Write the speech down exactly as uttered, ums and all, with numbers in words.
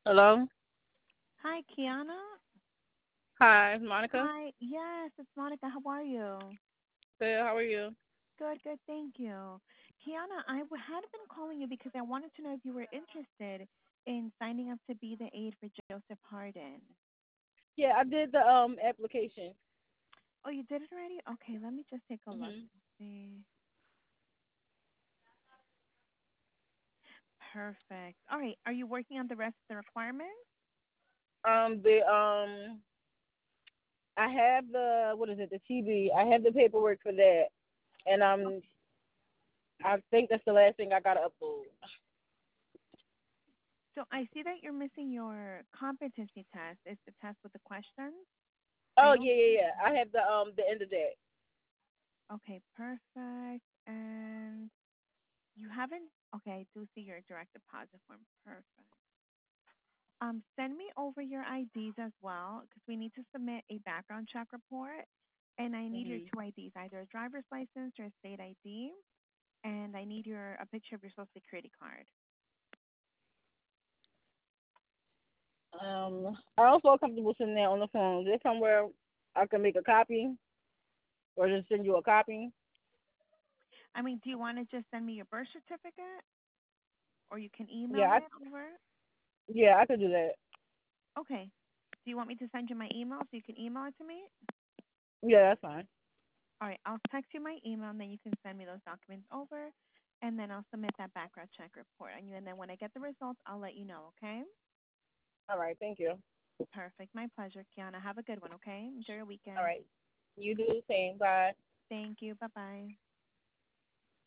Hello. Hi, Kiana. Hi, Monica. Hi. Yes, it's Monica. How are you? Good. How are you? Good, good. Thank you. Kiana, I w- had been calling you because I wanted to know if you were interested in signing up to be the aide for Joseph Harden. Yeah, I did the um application. Oh, you did it already? Okay, let me just take a look. Mhm. See. Perfect. All right. Are you working on the rest of the requirements? Um, the um, I have the what is it? The T V. I have the paperwork for that, and um, I think that's the last thing I gotta upload. So I see that you're missing your competency test. It's the test with the questions. I Oh don't. yeah, yeah, yeah. I have the um the end of that. Okay, perfect. And you haven't. Okay, I do see your direct deposit form. Perfect. Um, send me over your I Ds as well, because we need to submit a background check report, and I need your Mhm. two I Ds, either a driver's license or a state I D, and I need your a picture of your social security card. Um, I don't feel comfortable sitting there on the phone. Is there somewhere I can make a copy or just send you a copy? I mean, do you want to just send me your birth certificate, or you can Yeah, email I it over? yeah I could do that. Okay. Do you want me to send you my email so you can email it to me? Yeah, that's fine. All right, I'll text you my email, and then you can send me those documents over, and then I'll submit that background check report on you. And then when I get the results, I'll let you know, okay? All right, thank you. Perfect. My pleasure, Kiana. Have a good one, okay? Enjoy your All weekend. right, you do the same. Bye. Thank you. Bye bye.